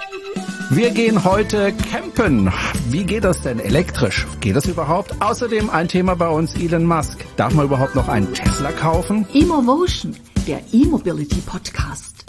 Wir gehen heute campen. Wie geht das denn elektrisch? Geht das überhaupt? Außerdem ein Thema bei uns, Elon Musk. Darf man überhaupt noch einen Tesla kaufen? Emovotion, der E-Mobility Podcast.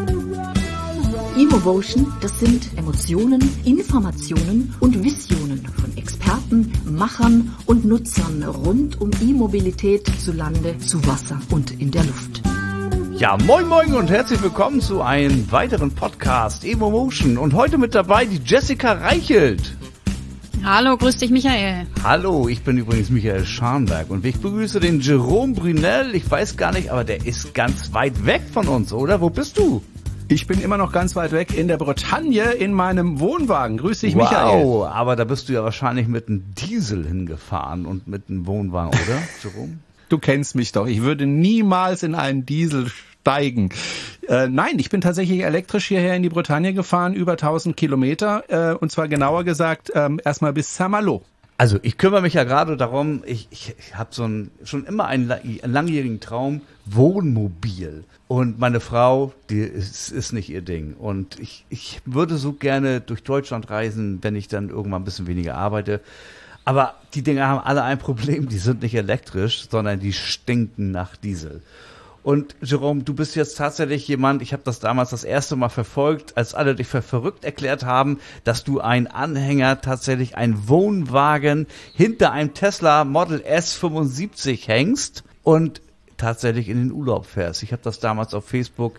Emovotion, das sind Emotionen, Informationen und Visionen von Experten, Machern und Nutzern rund um E-Mobilität zu Lande, zu Wasser und in der Luft. Ja, moin moin und herzlich willkommen zu einem weiteren Podcast Emovotion. Und heute mit dabei die Jessica Reichelt. Hallo, grüß dich Michael. Hallo, ich bin übrigens Michael Scharnberg und ich begrüße den Jerome Brunel. Ich weiß gar nicht, aber der ist ganz weit weg von uns, oder? Wo bist du? Ich bin immer noch ganz weit weg in der Bretagne in meinem Wohnwagen. Grüß dich, Michael. Wow, aber da bist du ja wahrscheinlich mit einem Diesel hingefahren und mit einem Wohnwagen, oder, Jerome? Du kennst mich doch. Ich würde niemals in einen Diesel steigen. Nein, ich bin tatsächlich elektrisch hierher in die Bretagne gefahren, über 1000 Kilometer, und zwar genauer gesagt erstmal bis Saint-Malo. Also ich kümmere mich ja gerade darum, ich habe schon immer einen langjährigen Traum, Wohnmobil. Und meine Frau, die ist nicht ihr Ding. Und ich würde so gerne durch Deutschland reisen, wenn ich dann irgendwann ein bisschen weniger arbeite. Aber die Dinger haben alle ein Problem, die sind nicht elektrisch, sondern die stinken nach Diesel. Und Jerome, du bist jetzt tatsächlich jemand, ich habe das damals das erste Mal verfolgt, als alle dich für verrückt erklärt haben, dass du einen Anhänger, tatsächlich einen Wohnwagen hinter einem Tesla Model S 75 hängst und tatsächlich in den Urlaub fährst. Ich habe das damals auf Facebook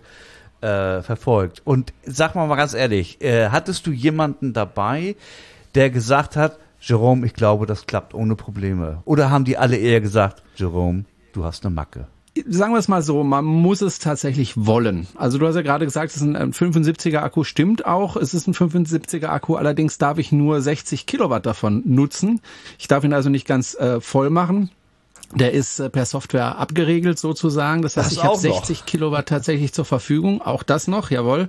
verfolgt. Und sag mal ganz ehrlich, hattest du jemanden dabei, der gesagt hat, Jerome, ich glaube, das klappt ohne Probleme? Oder haben die alle eher gesagt, Jerome, du hast eine Macke? Sagen wir es mal so, man muss es tatsächlich wollen. Also du hast ja gerade gesagt, es ist ein 75er Akku, stimmt auch. Es ist ein 75er Akku, allerdings darf ich nur 60 Kilowatt davon nutzen. Ich darf ihn also nicht ganz voll machen. Der ist per Software abgeregelt sozusagen. Das heißt, ich habe 60 Kilowatt tatsächlich zur Verfügung. Auch das noch, jawohl.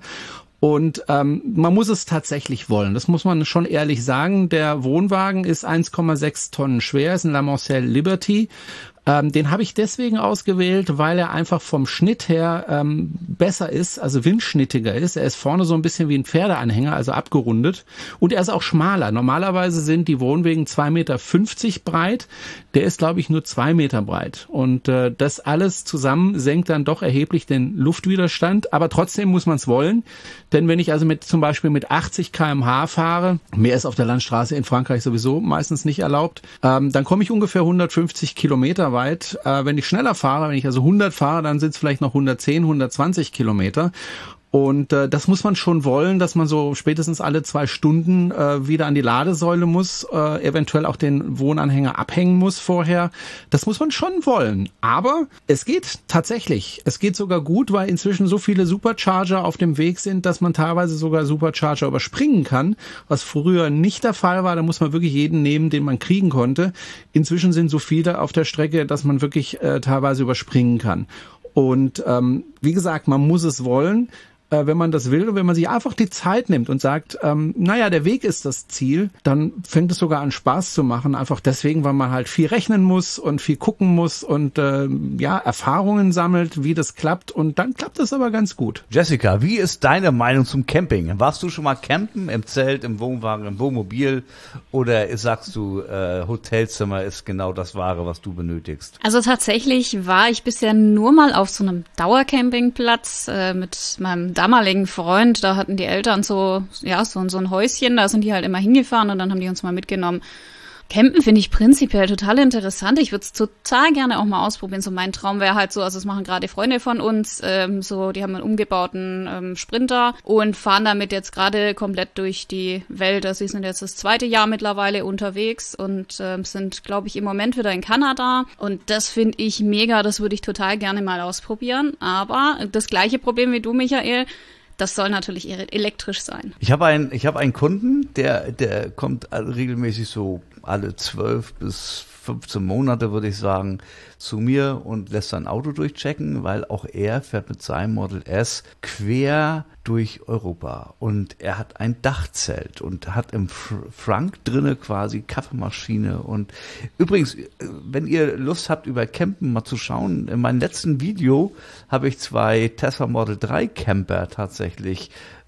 Und man muss es tatsächlich wollen. Das muss man schon ehrlich sagen. Der Wohnwagen ist 1,6 Tonnen schwer, ist ein La Mancelle Liberty. Den habe ich deswegen ausgewählt, weil er einfach vom Schnitt her besser ist, also windschnittiger ist. Er ist vorne so ein bisschen wie ein Pferdeanhänger, also abgerundet. Und er ist auch schmaler. Normalerweise sind die Wohnwegen 2,50 Meter breit. Der ist, glaube ich, nur 2 Meter breit. Und das alles zusammen senkt dann doch erheblich den Luftwiderstand. Aber trotzdem muss man es wollen. Denn wenn ich also zum Beispiel mit 80 km/h fahre, mehr ist auf der Landstraße in Frankreich sowieso meistens nicht erlaubt, dann komme ich ungefähr 150 Kilometer weit. Wenn ich schneller fahre, wenn ich also 100 fahre, dann sind es vielleicht noch 110, 120 Kilometer. Und das muss man schon wollen, dass man so spätestens alle 2 Stunden wieder an die Ladesäule muss, eventuell auch den Wohnanhänger abhängen muss vorher. Das muss man schon wollen. Aber es geht tatsächlich. Es geht sogar gut, weil inzwischen so viele Supercharger auf dem Weg sind, dass man teilweise sogar Supercharger überspringen kann, was früher nicht der Fall war. Da muss man wirklich jeden nehmen, den man kriegen konnte. Inzwischen sind so viele auf der Strecke, dass man wirklich teilweise überspringen kann. Und wie gesagt, man muss es wollen, wenn man das will und wenn man sich einfach die Zeit nimmt und sagt, naja, der Weg ist das Ziel, dann fängt es sogar an Spaß zu machen, einfach deswegen, weil man halt viel rechnen muss und viel gucken muss und Erfahrungen sammelt, wie das klappt und dann klappt es aber ganz gut. Jessica, wie ist deine Meinung zum Camping? Warst du schon mal campen, im Zelt, im Wohnwagen, im Wohnmobil oder sagst du, Hotelzimmer ist genau das Wahre, was du benötigst? Also tatsächlich war ich bisher nur mal auf so einem Dauercampingplatz mit meinem damaligen Freund. Da hatten die Eltern so ein Häuschen, da sind die halt immer hingefahren und dann haben die uns mal mitgenommen. Campen finde ich prinzipiell total interessant. Ich würde es total gerne auch mal ausprobieren. So mein Traum wäre halt so, also das machen gerade Freunde von uns, die haben einen umgebauten Sprinter und fahren damit jetzt gerade komplett durch die Welt. Also sie sind jetzt das 2. Jahr mittlerweile unterwegs und sind, glaube ich, im Moment wieder in Kanada. Und das finde ich mega, das würde ich total gerne mal ausprobieren. Aber das gleiche Problem wie du, Michael, das soll natürlich elektrisch sein. Ich habe einen Kunden, der kommt regelmäßig so alle 12 bis 15 Monate, würde ich sagen, zu mir und lässt sein Auto durchchecken, weil auch er fährt mit seinem Model S quer durch Europa. Und er hat ein Dachzelt und hat im Frank drinne quasi Kaffeemaschine. Und übrigens, wenn ihr Lust habt, über Campen mal zu schauen, in meinem letzten Video habe ich 2 Tesla Model 3 Camper tatsächlich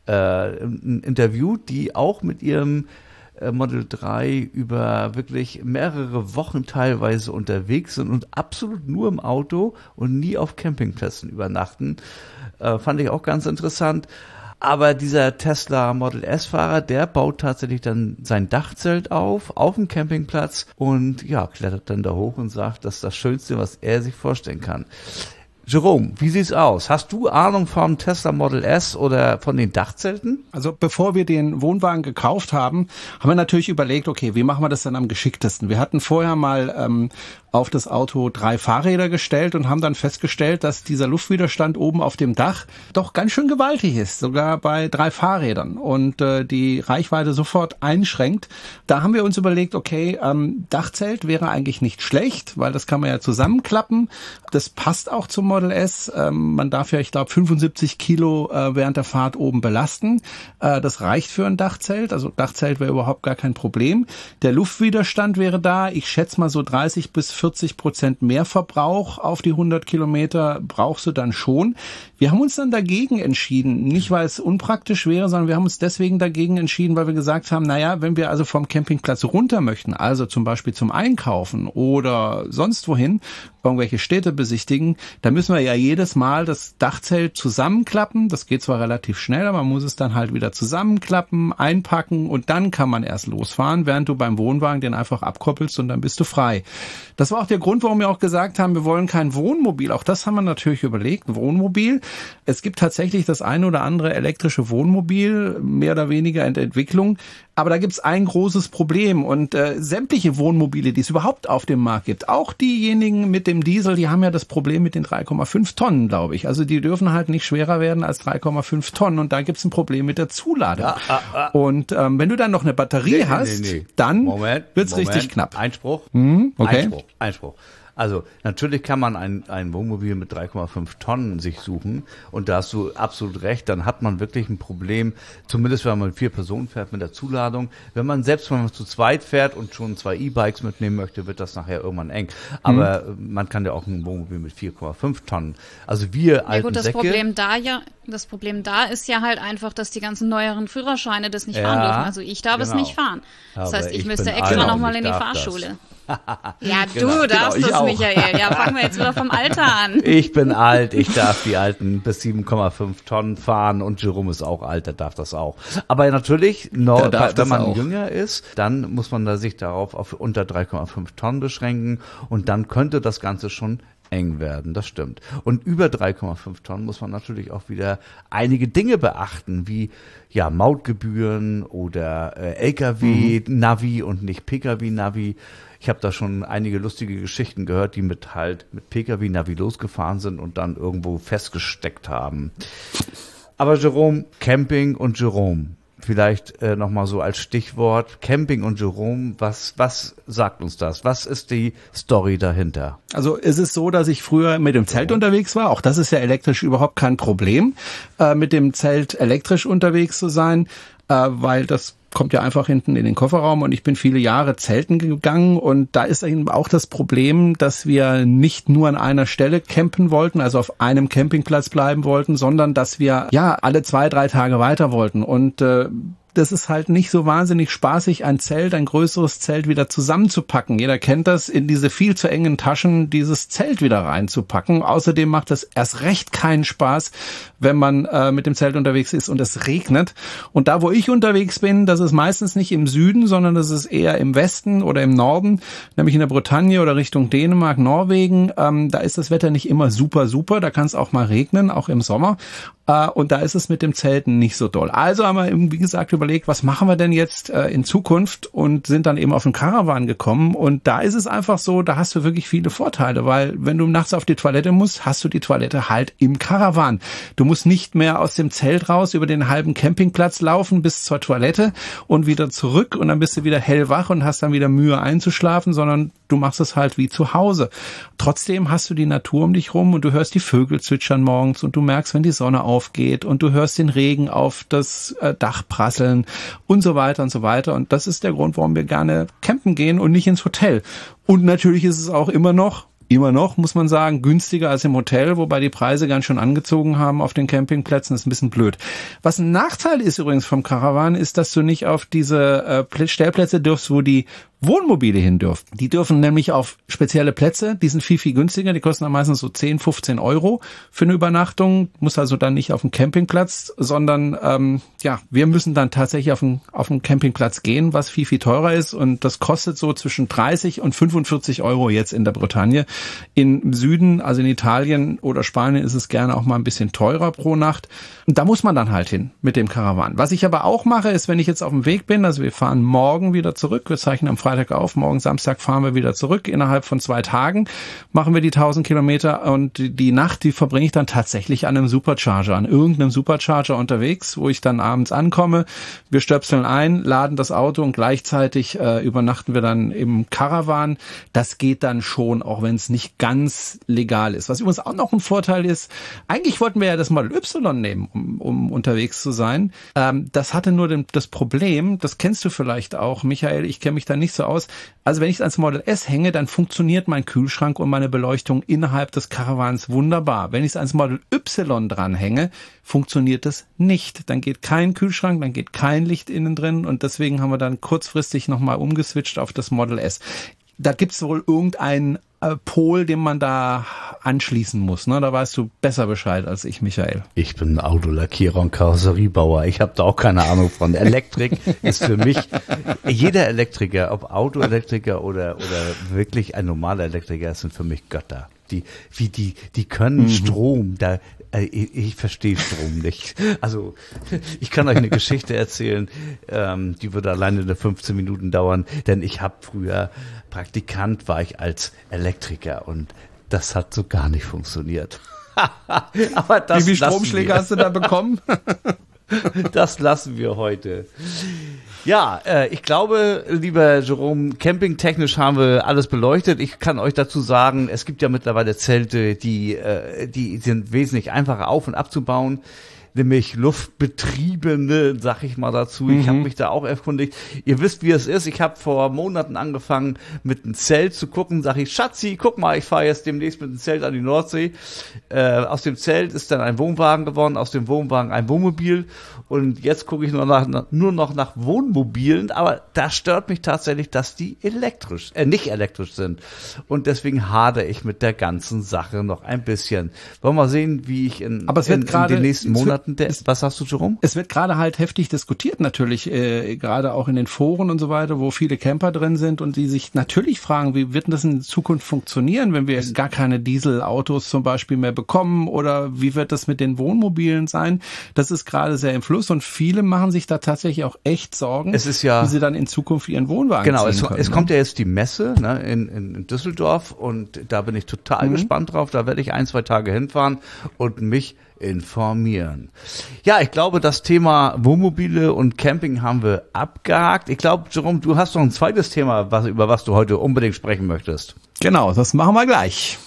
ein Interview, die auch mit ihrem Model 3 über wirklich mehrere Wochen teilweise unterwegs sind und absolut nur im Auto und nie auf Campingplätzen übernachten. Fand ich auch ganz interessant. Aber dieser Tesla Model S-Fahrer, der baut tatsächlich dann sein Dachzelt auf dem Campingplatz und ja, klettert dann da hoch und sagt, das ist das Schönste, was er sich vorstellen kann. Jerome, wie sieht's aus? Hast du Ahnung vom Tesla Model S oder von den Dachzelten? Also bevor wir den Wohnwagen gekauft haben, haben wir natürlich überlegt, okay, wie machen wir das dann am geschicktesten? Wir hatten vorher mal auf das Auto 3 Fahrräder gestellt und haben dann festgestellt, dass dieser Luftwiderstand oben auf dem Dach doch ganz schön gewaltig ist, sogar bei 3 Fahrrädern und die Reichweite sofort einschränkt. Da haben wir uns überlegt, okay, Dachzelt wäre eigentlich nicht schlecht, weil das kann man ja zusammenklappen. Das passt auch zum Model S. Man darf ja, ich glaube, 75 Kilo während der Fahrt oben belasten. Das reicht für ein Dachzelt. Also Dachzelt wäre überhaupt gar kein Problem. Der Luftwiderstand wäre da. Ich schätze mal so 30% bis 40% mehr Verbrauch auf die 100 Kilometer brauchst du dann schon. Wir haben uns dann dagegen entschieden, nicht weil es unpraktisch wäre, sondern wir haben uns deswegen dagegen entschieden, weil wir gesagt haben, naja, wenn wir also vom Campingplatz runter möchten, also zum Beispiel zum Einkaufen oder sonst wohin, irgendwelche Städte besichtigen, da müssen wir ja jedes Mal das Dachzelt zusammenklappen. Das geht zwar relativ schnell, aber man muss es dann halt wieder zusammenklappen, einpacken und dann kann man erst losfahren, während du beim Wohnwagen den einfach abkoppelst und dann bist du frei. Das war auch der Grund, warum wir auch gesagt haben, wir wollen kein Wohnmobil. Auch das haben wir natürlich überlegt, Wohnmobil. Es gibt tatsächlich das eine oder andere elektrische Wohnmobil, mehr oder weniger in der Entwicklung. Aber da gibt's ein großes Problem und sämtliche Wohnmobile, die es überhaupt auf dem Markt gibt, auch diejenigen mit dem Diesel, die haben ja das Problem mit den 3,5 Tonnen, glaube ich. Also die dürfen halt nicht schwerer werden als 3,5 Tonnen und da gibt's ein Problem mit der Zuladung. Und wenn du dann noch eine Batterie hast, dann wird's richtig knapp. Einspruch? Okay. Einspruch. Also natürlich kann man ein Wohnmobil mit 3,5 Tonnen sich suchen und da hast du absolut recht, dann hat man wirklich ein Problem, zumindest wenn man mit 4 Personen fährt mit der Zuladung. Wenn man zu zweit fährt und schon 2 E-Bikes mitnehmen möchte, wird das nachher irgendwann eng. Aber man kann ja auch ein Wohnmobil mit 4,5 Tonnen. Also wir alten gut, das Säcke... Problem da ist ja halt einfach, dass die ganzen neueren Führerscheine das nicht fahren dürfen. Also ich darf es nicht fahren. Das heißt, ich müsste extra nochmal in die Fahrschule. Ja, du darfst das, Michael. Ja, fangen wir jetzt wieder vom Alter an. Ich bin alt, ich darf die alten bis 7,5 Tonnen fahren und Jerome ist auch alt, der darf das auch. Aber natürlich, wenn man jünger ist, dann muss man sich darauf auf unter 3,5 Tonnen beschränken und dann könnte das Ganze schon eng werden, das stimmt. Und über 3,5 Tonnen muss man natürlich auch wieder einige Dinge beachten, wie ja Mautgebühren oder LKW-Navi und nicht Pkw-Navi. Ich habe da schon einige lustige Geschichten gehört, die mit Pkw-Navi losgefahren sind und dann irgendwo festgesteckt haben. Aber Jerome, Camping und Jerome. Vielleicht nochmal so als Stichwort Camping und Jerome, was sagt uns das? Was ist die Story dahinter? Also es ist so, dass ich früher mit dem Zelt unterwegs war. Auch das ist ja elektrisch überhaupt kein Problem, mit dem Zelt elektrisch unterwegs zu sein, weil das kommt ja einfach hinten in den Kofferraum und ich bin viele Jahre zelten gegangen und da ist eben auch das Problem, dass wir nicht nur an einer Stelle campen wollten, also auf einem Campingplatz bleiben wollten, sondern dass wir ja alle 2-3 Tage weiter wollten und das ist halt nicht so wahnsinnig spaßig, ein größeres Zelt wieder zusammenzupacken. Jeder kennt das, in diese viel zu engen Taschen dieses Zelt wieder reinzupacken. Außerdem macht es erst recht keinen Spaß, wenn man mit dem Zelt unterwegs ist und es regnet. Und da, wo ich unterwegs bin, das ist meistens nicht im Süden, sondern das ist eher im Westen oder im Norden, nämlich in der Bretagne oder Richtung Dänemark, Norwegen. Da ist das Wetter nicht immer super, da kann es auch mal regnen, auch im Sommer. Und da ist es mit dem Zelten nicht so doll. Also haben wir eben, wie gesagt, überlegt, was machen wir denn jetzt in Zukunft und sind dann eben auf den Caravan gekommen. Und da ist es einfach so, da hast du wirklich viele Vorteile, weil wenn du nachts auf die Toilette musst, hast du die Toilette halt im Caravan. Du musst nicht mehr aus dem Zelt raus über den halben Campingplatz laufen bis zur Toilette und wieder zurück und dann bist du wieder hellwach und hast dann wieder Mühe einzuschlafen, sondern du machst es halt wie zu Hause. Trotzdem hast du die Natur um dich rum und du hörst die Vögel zwitschern morgens und du merkst, wenn die Sonne aufgeht und du hörst den Regen auf das Dach prasseln und so weiter und so weiter. Und das ist der Grund, warum wir gerne campen gehen und nicht ins Hotel. Und natürlich ist es auch immer noch immer noch, muss man sagen, günstiger als im Hotel, wobei die Preise ganz schön angezogen haben auf den Campingplätzen. Das ist ein bisschen blöd. Was ein Nachteil ist übrigens vom Caravan, ist, dass du nicht auf diese Stellplätze dürfst, wo die Wohnmobile hin dürfen. Die dürfen nämlich auf spezielle Plätze, die sind viel, viel günstiger, die kosten dann meistens so 10, 15 Euro für eine Übernachtung, muss also dann nicht auf den Campingplatz, sondern wir müssen dann tatsächlich auf den Campingplatz gehen, was viel, viel teurer ist, und das kostet so zwischen 30 und 45 Euro jetzt in der Bretagne. Im Süden, also in Italien oder Spanien, ist es gerne auch mal ein bisschen teurer pro Nacht. Und da muss man dann halt hin mit dem Caravan. Was ich aber auch mache, ist, wenn ich jetzt auf dem Weg bin, also wir fahren morgen wieder zurück, wir zeichnen am Freitag auf, morgen Samstag fahren wir wieder zurück. Innerhalb von 2 Tagen machen wir die 1000 Kilometer, und die Nacht, die verbringe ich dann tatsächlich an einem Supercharger, an irgendeinem Supercharger unterwegs, wo ich dann abends ankomme. Wir stöpseln ein, laden das Auto und gleichzeitig übernachten wir dann im Caravan. Das geht dann schon, auch wenn es nicht ganz legal ist. Was übrigens auch noch ein Vorteil ist, eigentlich wollten wir ja das Model Y nehmen, um unterwegs zu sein. Das hatte nur das Problem, das kennst du vielleicht auch, Michael, ich kenne mich da nicht so aus. Also wenn ich ans Model S hänge, dann funktioniert mein Kühlschrank und meine Beleuchtung innerhalb des Caravans wunderbar. Wenn ich es ans Model Y dranhänge, funktioniert es nicht. Dann geht kein Kühlschrank, dann geht kein Licht innen drin, und deswegen haben wir dann kurzfristig nochmal umgeswitcht auf das Model S. Da gibt's wohl irgendeinen Pol, den man da anschließen muss, ne? Da weißt du besser Bescheid als ich, Michael. Ich bin Autolackierer und Karosseriebauer. Ich habe da auch keine Ahnung von. Elektrik ist für mich, jeder Elektriker, ob Autoelektriker oder wirklich ein normaler Elektriker, sind für mich Götter. Die können Strom, ich verstehe Strom nicht. Also, ich kann euch eine Geschichte erzählen, die würde alleine eine 15 Minuten dauern, denn ich habe früher Praktikant, war ich als Elektriker, und das hat so gar nicht funktioniert. Aber das Wie viele Stromschläge hast du da bekommen? Das lassen wir heute. Ja, ich glaube, lieber Jerome, campingtechnisch haben wir alles beleuchtet. Ich kann euch dazu sagen, es gibt ja mittlerweile Zelte, die sind wesentlich einfacher auf- und abzubauen, nämlich luftbetriebene, sag ich mal dazu. Ich habe mich da auch erkundigt. Ihr wisst, wie es ist. Ich habe vor Monaten angefangen, mit einem Zelt zu gucken. Sag ich, Schatzi, guck mal, ich fahre jetzt demnächst mit einem Zelt an die Nordsee. Aus dem Zelt ist dann ein Wohnwagen geworden, aus dem Wohnwagen ein Wohnmobil. Und jetzt gucke ich nur noch nach Wohnmobilen. Aber da stört mich tatsächlich, dass die nicht elektrisch sind. Und deswegen hadere ich mit der ganzen Sache noch ein bisschen. Wollen wir mal sehen, wie ich in den nächsten Monaten. Was sagst du, Jerome? Es wird gerade halt heftig diskutiert natürlich, gerade auch in den Foren und so weiter, wo viele Camper drin sind und die sich natürlich fragen, wie wird das in Zukunft funktionieren, wenn wir gar keine Dieselautos zum Beispiel mehr bekommen, oder wie wird das mit den Wohnmobilen sein? Das ist gerade sehr im Fluss, und viele machen sich da tatsächlich auch echt Sorgen, wie sie dann in Zukunft ihren Wohnwagen ziehen können. Es kommt ja jetzt die Messe, ne, in Düsseldorf, und da bin ich total gespannt drauf. Da werde ich 1-2 Tage hinfahren und mich informieren. Ja, ich glaube, das Thema Wohnmobile und Camping haben wir abgehakt. Ich glaube, Jerome, du hast noch ein zweites Thema, über was du heute unbedingt sprechen möchtest. Genau, das machen wir gleich.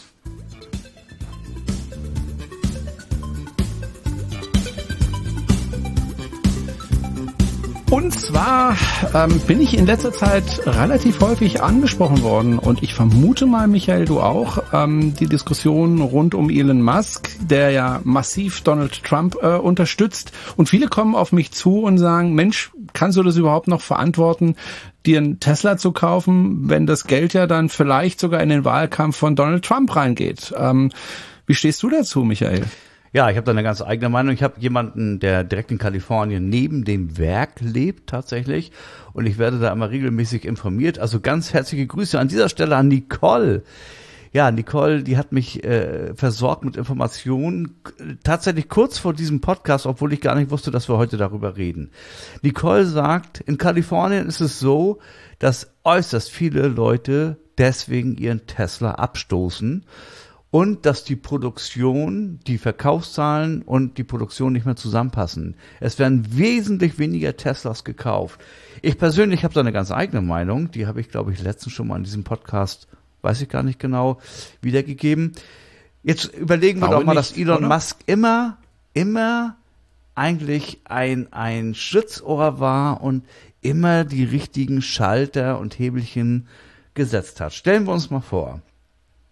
Und zwar bin ich in letzter Zeit relativ häufig angesprochen worden, und ich vermute mal, Michael, du auch, die Diskussion rund um Elon Musk, der ja massiv Donald Trump unterstützt. Und viele kommen auf mich zu und sagen, Mensch, kannst du das überhaupt noch verantworten, dir einen Tesla zu kaufen, wenn das Geld ja dann vielleicht sogar in den Wahlkampf von Donald Trump reingeht? Wie stehst du dazu, Michael? Ja, ich habe da eine ganz eigene Meinung. Ich habe jemanden, der direkt in Kalifornien neben dem Werk lebt tatsächlich, und ich werde da immer regelmäßig informiert. Also ganz herzliche Grüße an dieser Stelle an Nicole. Ja, Nicole, die hat mich versorgt mit Informationen, tatsächlich kurz vor diesem Podcast, obwohl ich gar nicht wusste, dass wir heute darüber reden. Nicole sagt, in Kalifornien ist es so, dass äußerst viele Leute deswegen ihren Tesla abstoßen, und dass die Produktion, die Verkaufszahlen und die Produktion nicht mehr zusammenpassen. Es werden wesentlich weniger Teslas gekauft. Ich persönlich habe da eine ganz eigene Meinung. Die habe ich, glaube ich, letztens schon mal in diesem Podcast, weiß ich gar nicht genau, wiedergegeben. Jetzt überlegen wir doch mal, dass Elon Musk immer eigentlich ein Schlitzohr war und immer die richtigen Schalter und Hebelchen gesetzt hat. Stellen wir uns mal vor.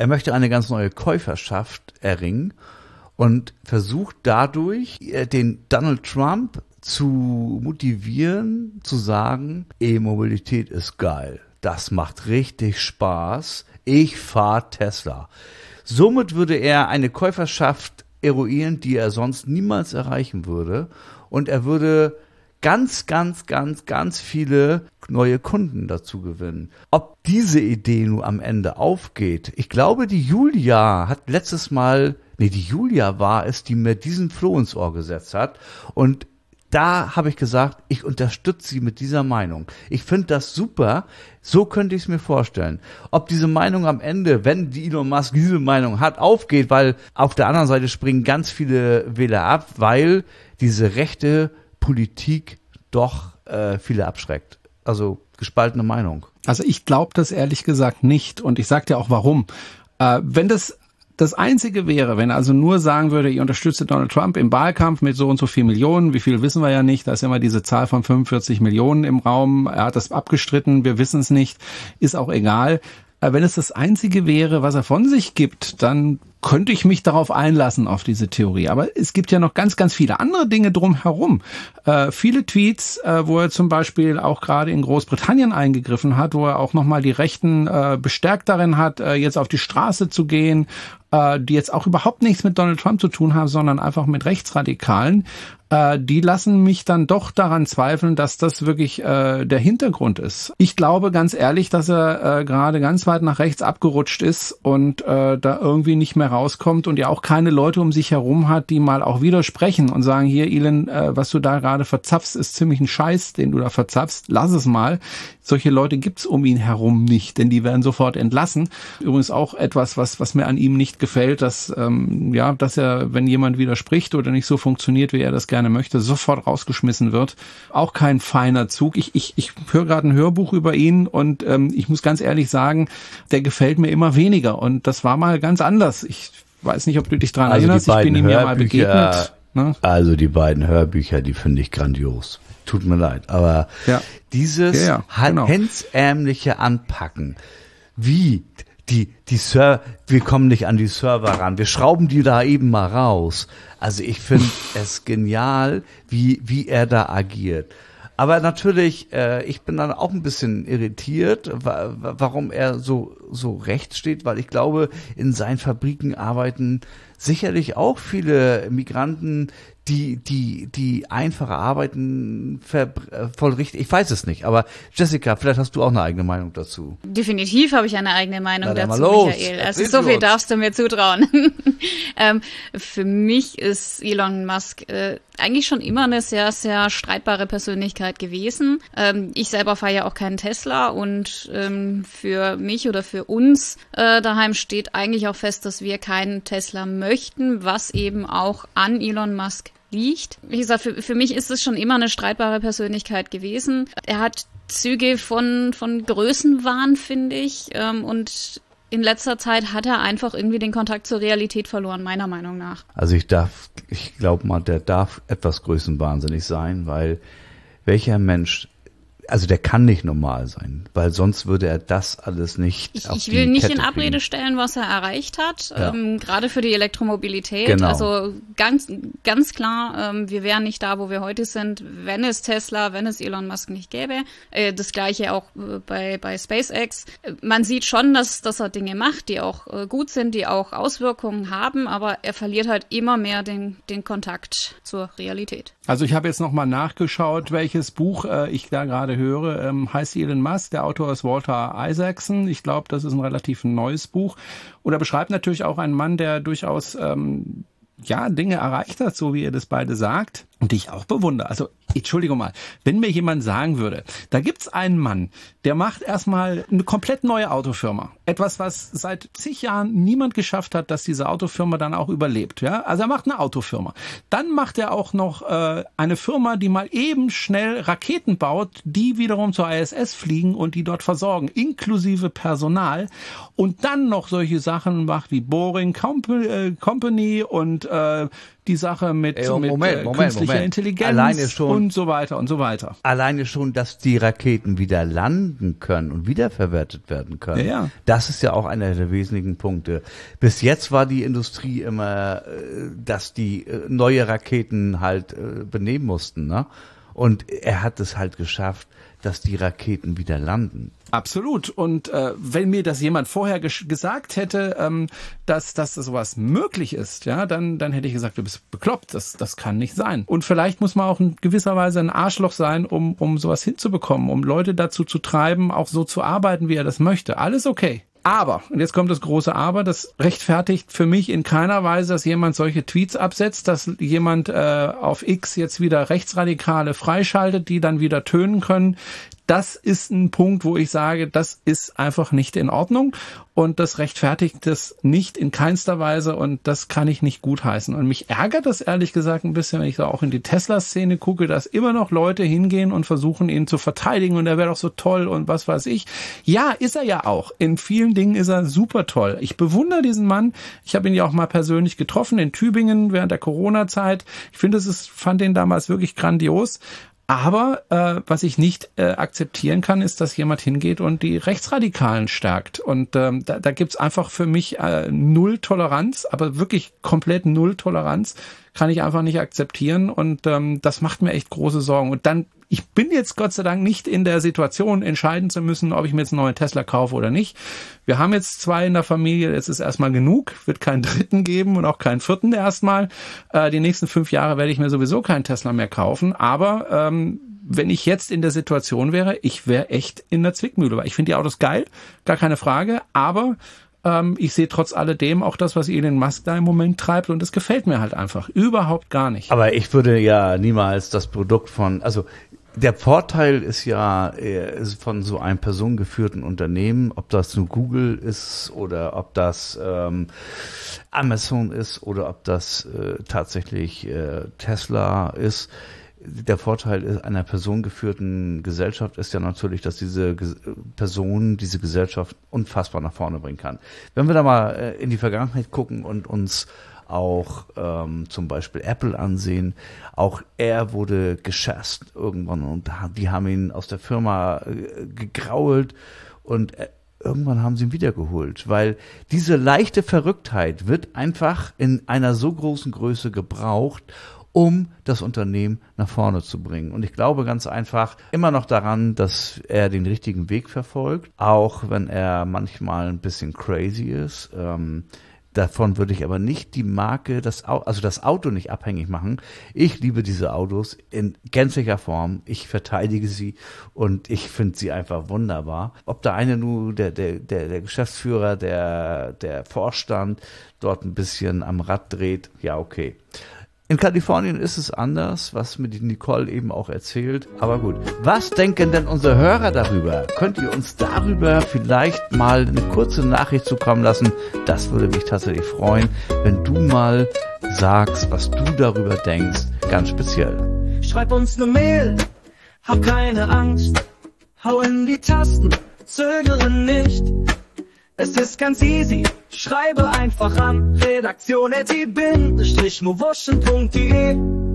Er möchte eine ganz neue Käuferschaft erringen und versucht dadurch, den Donald Trump zu motivieren, zu sagen, E-Mobilität ist geil. Das macht richtig Spaß. Ich fahre Tesla. Somit würde er eine Käuferschaft eruieren, die er sonst niemals erreichen würde. Und er würde ganz viele neue Kunden dazu gewinnen. Ob diese Idee nun am Ende aufgeht, ich glaube, die Julia war es, die mir diesen Floh ins Ohr gesetzt hat. Und da habe ich gesagt, ich unterstütze sie mit dieser Meinung. Ich finde das super. So könnte ich es mir vorstellen. Ob diese Meinung am Ende, wenn die Elon Musk diese Meinung hat, aufgeht, weil auf der anderen Seite springen ganz viele Wähler ab, weil diese rechte Politik doch viele abschreckt. Also gespaltene Meinung. Also ich glaube das ehrlich gesagt nicht. Und ich sage dir auch warum. Wenn das Einzige wäre, wenn er also nur sagen würde, ich unterstütze Donald Trump im Wahlkampf mit so und so viel Millionen, wie viel wissen wir ja nicht, da ist immer diese Zahl von 45 Millionen im Raum, er hat das abgestritten, wir wissen es nicht, ist auch egal. Wenn es das Einzige wäre, was er von sich gibt, dann könnte ich mich darauf einlassen, auf diese Theorie. Aber es gibt ja noch ganz viele andere Dinge drumherum. Viele Tweets, wo er zum Beispiel auch gerade in Großbritannien eingegriffen hat, wo er auch nochmal die Rechten bestärkt darin hat, jetzt auf die Straße zu gehen, die jetzt auch überhaupt nichts mit Donald Trump zu tun haben, sondern einfach mit Rechtsradikalen. Die lassen mich dann doch daran zweifeln, dass das wirklich der Hintergrund ist. Ich glaube ganz ehrlich, dass er gerade ganz weit nach rechts abgerutscht ist und da irgendwie nicht mehr rauskommt und ja auch keine Leute um sich herum hat, die mal auch widersprechen und sagen, hier Elon, was du da gerade verzapfst, ist ziemlich ein Scheiß, den du da verzapfst, lass es mal. Solche Leute gibt's um ihn herum nicht, denn die werden sofort entlassen. Übrigens auch etwas, was mir an ihm nicht gefällt, dass er, wenn jemand widerspricht oder nicht so funktioniert, wie er das gerne möchte, sofort rausgeschmissen wird. Auch kein feiner Zug. Ich höre gerade ein Hörbuch über ihn und ich muss ganz ehrlich sagen, der gefällt mir immer weniger und das war mal ganz anders. Ich weiß nicht, ob du dich daran erinnerst, ich bin ihm ja mal begegnet. Ne? Also die beiden Hörbücher, die finde ich grandios. Tut mir leid, aber dieses hemdsärmliche Anpacken, wie wir kommen nicht an die Server ran, wir schrauben die da eben mal raus. Also ich finde es genial, wie er da agiert. Aber natürlich, ich bin dann auch ein bisschen irritiert, warum er so rechts steht, weil ich glaube, in seinen Fabriken arbeiten sicherlich auch viele Migranten, die einfache Arbeiten vollrichten. Ich weiß es nicht, aber Jessica, vielleicht hast du auch eine eigene Meinung dazu. Definitiv habe ich eine eigene Meinung dazu, Michael. Also so viel darfst du mir zutrauen. Für mich ist Elon Musk eigentlich schon immer eine sehr, sehr streitbare Persönlichkeit gewesen. Ich selber fahre ja auch keinen Tesla und für mich oder für uns daheim steht eigentlich auch fest, dass wir keinen Tesla möchten, was eben auch an Elon Musk liegt. Wie gesagt, für mich ist es schon immer eine streitbare Persönlichkeit gewesen. Er hat Züge von Größenwahn, finde ich, und in letzter Zeit hat er einfach irgendwie den Kontakt zur Realität verloren, meiner Meinung nach. Also ich glaube mal, der darf etwas größenwahnsinnig sein, weil welcher Mensch, also der kann nicht normal sein, weil sonst würde er das alles nicht auf die Ich will nicht Kette in Abrede kriegen. stellen, was er erreicht hat, gerade für die Elektromobilität. Genau. Also ganz klar, wir wären nicht da, wo wir heute sind, wenn es Tesla, wenn es Elon Musk nicht gäbe. Das Gleiche auch bei SpaceX. Man sieht schon, dass er Dinge macht, die auch gut sind, die auch Auswirkungen haben, aber er verliert halt immer mehr den Kontakt zur Realität. Also ich habe jetzt nochmal nachgeschaut, welches Buch ich da gerade höre. Heißt Elon Musk, der Autor ist Walter Isaacson. Ich glaube, das ist ein relativ neues Buch. Und er beschreibt natürlich auch einen Mann, der durchaus Dinge erreicht hat, so wie ihr das beide sagt. Und die ich auch bewundere. Also, Entschuldigung mal, wenn mir jemand sagen würde, da gibt's einen Mann, der macht erstmal eine komplett neue Autofirma. Etwas, was seit zig Jahren niemand geschafft hat, dass diese Autofirma dann auch überlebt. Ja, also er macht eine Autofirma. Dann macht er auch noch eine Firma, die mal eben schnell Raketen baut, die wiederum zur ISS fliegen und die dort versorgen, inklusive Personal. Und dann noch solche Sachen macht wie Boring Company und die Sache mit künstlicher Moment. Intelligenz und so weiter und so weiter. Alleine schon, dass die Raketen wieder landen können und wiederverwertet werden können. Ja. Das ist ja auch einer der wesentlichen Punkte. Bis jetzt war die Industrie immer, dass die neue Raketen halt benehmen mussten, ne? Und er hat es halt geschafft, dass die Raketen wieder landen. Absolut. Und wenn mir das jemand vorher gesagt hätte, dass sowas möglich ist, ja, dann hätte ich gesagt, du bist bekloppt. Das kann nicht sein. Und vielleicht muss man auch in gewisser Weise ein Arschloch sein, um sowas hinzubekommen, um Leute dazu zu treiben, auch so zu arbeiten, wie er das möchte. Alles okay. Aber, und jetzt kommt das große Aber, das rechtfertigt für mich in keiner Weise, dass jemand solche Tweets absetzt, dass jemand auf X jetzt wieder Rechtsradikale freischaltet, die dann wieder tönen können. Das ist ein Punkt, wo ich sage, das ist einfach nicht in Ordnung und das rechtfertigt das nicht in keinster Weise und das kann ich nicht gutheißen. Und mich ärgert das ehrlich gesagt ein bisschen, wenn ich so auch in die Tesla-Szene gucke, dass immer noch Leute hingehen und versuchen, ihn zu verteidigen und er wäre doch so toll und was weiß ich. Ja, ist er ja auch. In vielen Dingen ist er super toll. Ich bewundere diesen Mann. Ich habe ihn ja auch mal persönlich getroffen in Tübingen während der Corona-Zeit. Ich finde, fand den damals wirklich grandios. Aber was ich nicht akzeptieren kann, ist, dass jemand hingeht und die Rechtsradikalen stärkt. Und da gibt's einfach für mich null Toleranz, aber wirklich komplett null Toleranz kann ich einfach nicht akzeptieren. Und das macht mir echt große Sorgen. Und dann, ich bin jetzt Gott sei Dank nicht in der Situation, entscheiden zu müssen, ob ich mir jetzt einen neuen Tesla kaufe oder nicht. Wir haben jetzt 2 in der Familie, jetzt ist erstmal genug, wird keinen dritten geben und auch keinen vierten erstmal. Die nächsten 5 Jahre werde ich mir sowieso keinen Tesla mehr kaufen, aber wenn ich jetzt in der Situation wäre, ich wäre echt in der Zwickmühle, weil ich finde die Autos geil, gar keine Frage, aber ich sehe trotz alledem auch das, was Elon Musk da im Moment treibt und das gefällt mir halt einfach überhaupt gar nicht. Aber ich würde ja niemals das Produkt der Vorteil ist ja von so einem personengeführten Unternehmen, ob das nur Google ist oder ob das Amazon ist oder ob das tatsächlich Tesla ist. Der Vorteil einer personengeführten Gesellschaft ist ja natürlich, dass diese Person diese Gesellschaft unfassbar nach vorne bringen kann. Wenn wir da mal in die Vergangenheit gucken und uns auch zum Beispiel Apple ansehen, auch er wurde geschasst irgendwann und die haben ihn aus der Firma gegrault und irgendwann haben sie ihn wiedergeholt, weil diese leichte Verrücktheit wird einfach in einer so großen Größe gebraucht, um das Unternehmen nach vorne zu bringen. Und ich glaube ganz einfach immer noch daran, dass er den richtigen Weg verfolgt, auch wenn er manchmal ein bisschen crazy ist. Davon würde ich aber nicht die Marke, das Auto nicht abhängig machen. Ich liebe diese Autos in gänzlicher Form. Ich verteidige sie und ich finde sie einfach wunderbar. Ob da eine nur der Geschäftsführer, der Vorstand dort ein bisschen am Rad dreht, ja okay. In Kalifornien ist es anders, was mir die Nicole eben auch erzählt. Aber gut, was denken denn unsere Hörer darüber? Könnt ihr uns darüber vielleicht mal eine kurze Nachricht zukommen lassen? Das würde mich tatsächlich freuen, wenn du mal sagst, was du darüber denkst, ganz speziell. Schreib uns eine Mail, hab keine Angst, hau in die Tasten, zögere nicht. Es ist ganz easy, schreibe einfach an redaktion@i-motion.de.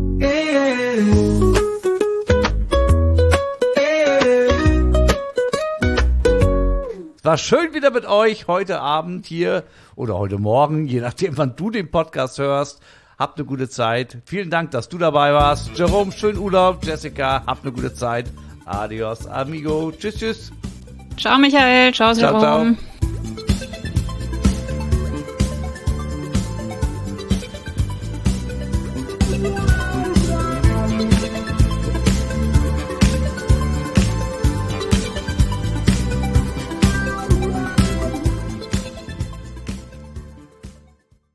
Es war schön wieder mit euch heute Abend hier oder heute Morgen, je nachdem, wann du den Podcast hörst. Habt eine gute Zeit. Vielen Dank, dass du dabei warst. Jerome, schönen Urlaub. Jessica, habt eine gute Zeit. Adios, amigo. Tschüss, tschüss. Ciao, Michael. Ciao, Jerome. Ciao, ciao.